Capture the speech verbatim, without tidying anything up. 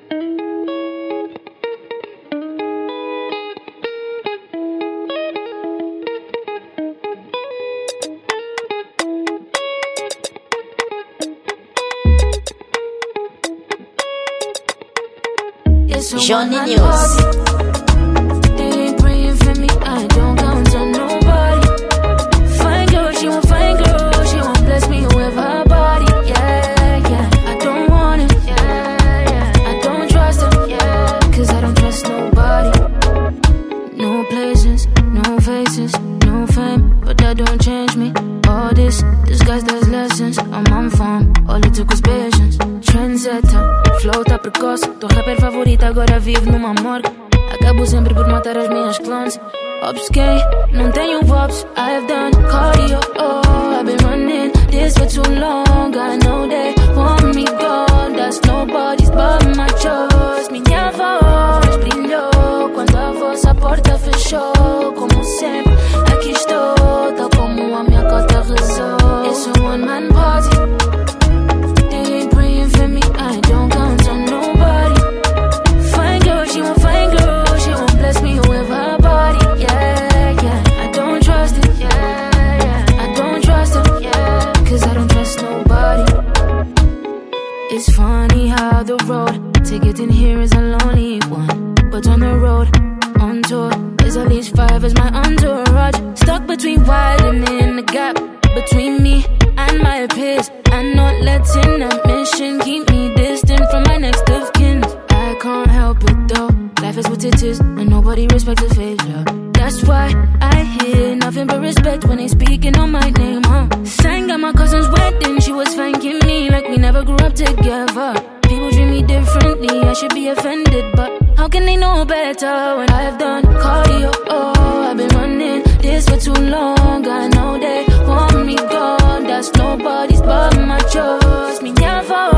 Johnny News. They ain't praying for me, I don't count on nobody. Fine girl, she won't fine girl, she won't bless me with her body. Yeah, yeah, I don't want it. Yeah, yeah, I don't trust her. Yeah, cause I don't trust nobody. No places, no faces, no fame, but that don't change me. All this, this guy's does lessons. I'm on form, all it took was patience. Trendsetter, flow tá precoce. Tua rapper favorita agora vive numa morgue. Acabo sempre por matar as minhas clones. Obscure, não tenho pops. I've done cardio, oh, I've been running this for too long. I know they want me gone. That's nobody's but my choice. Minha voz brilhou quando a vossa porta fechou. Como sempre, aqui estou, tal como a minha cota rezou. It's a one man party. They ain't praying for me, I don't count on nobody. Fine girl, she won't fine girl, she won't bless me with her body. Yeah, yeah, I don't trust it. Yeah, yeah, I don't trust her. Yeah, cause I don't trust nobody. It's funny how the road to get in here is a lonely one, but on the road, on tour, there's at least five as my entourage. Stuck between widening the gap between me and my peers, and not letting a mission keep me distant from my next of kin. I can't help it though, life is what it is, and nobody respects a failure. That's why I hear nothing but respect when they speaking on my name, huh? Sang at my cousin's wedding, she was thanking me like we never grew up together. People treat me differently, I should be offended, but how can they know better when I've done cardio? Oh, I've been running this for too long. I know they want me gone. That's nobody's but my choice. Minha voz